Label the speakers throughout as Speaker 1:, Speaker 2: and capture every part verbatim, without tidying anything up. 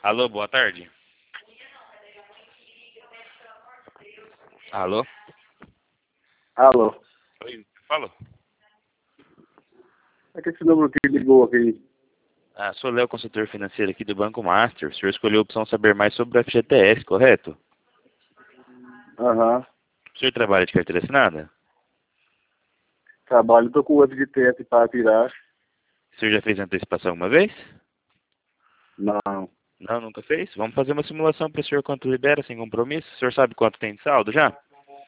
Speaker 1: Alô, boa tarde. Alô?
Speaker 2: Alô.
Speaker 1: Oi, falou.
Speaker 2: É que esse número que ligou aqui.
Speaker 1: Ah, sou Léo, consultor financeiro aqui do Banco Master. O senhor escolheu a opção saber mais sobre o F G T S, correto?
Speaker 2: Aham.
Speaker 1: O senhor trabalha de carteira assinada?
Speaker 2: Trabalho, tô com o F G T S para tirar.
Speaker 1: O senhor já fez antecipação uma vez?
Speaker 2: Não.
Speaker 1: Não, nunca fez? Vamos fazer uma simulação para o senhor quanto libera, sem compromisso. O senhor sabe quanto tem de saldo já?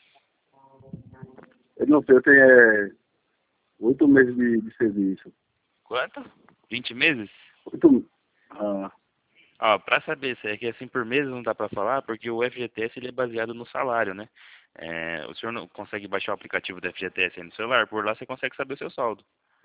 Speaker 2: Eu não sei, eu tenho é, oito meses de, de serviço.
Speaker 1: Quanto? vinte meses?
Speaker 2: Oito. Ah,
Speaker 1: Ó, pra saber se é que assim por mês não dá pra falar, porque o F G T S ele é baseado no salário, né? É, o senhor não consegue baixar o aplicativo do F G T S aí no celular, por lá você consegue saber o seu saldo.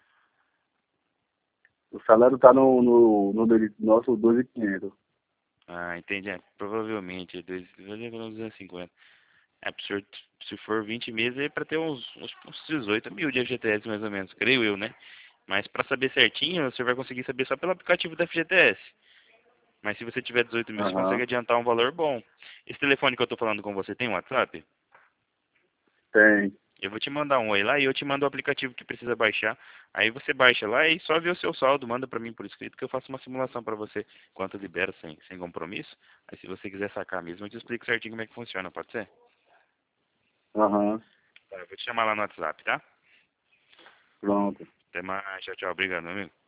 Speaker 2: o salário tá no, no, no dele, nosso doze mil e quinhentos.
Speaker 1: Ah, entendi. É, provavelmente, dois- duzentos e cinquenta. É, pro senhor, se for vinte meses, é pra ter uns, uns, uns dezoito mil de F G T S mais ou menos, creio eu, né? Mas pra saber certinho, o senhor vai conseguir saber só pelo aplicativo do F G T S. Mas se você tiver dezoito mil, você consegue
Speaker 2: Aham.
Speaker 1: adiantar um valor bom. Esse telefone que eu tô falando com você tem WhatsApp?
Speaker 2: Tem.
Speaker 1: Eu vou te mandar um aí lá e eu te mando o aplicativo que precisa baixar. Aí você baixa lá e só vê o seu saldo, manda pra mim por escrito que eu faço uma simulação pra você quanto libera sem, sem compromisso. Aí se você quiser sacar mesmo, eu te explico certinho como é que funciona, pode ser?
Speaker 2: Aham.
Speaker 1: Tá, eu vou te chamar lá no WhatsApp, tá?
Speaker 2: Pronto.
Speaker 1: Até mais, tchau, tchau, obrigado, meu amigo.